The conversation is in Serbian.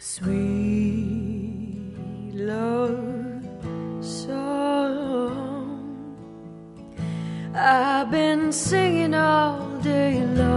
Sweet love song I've been singing all day long.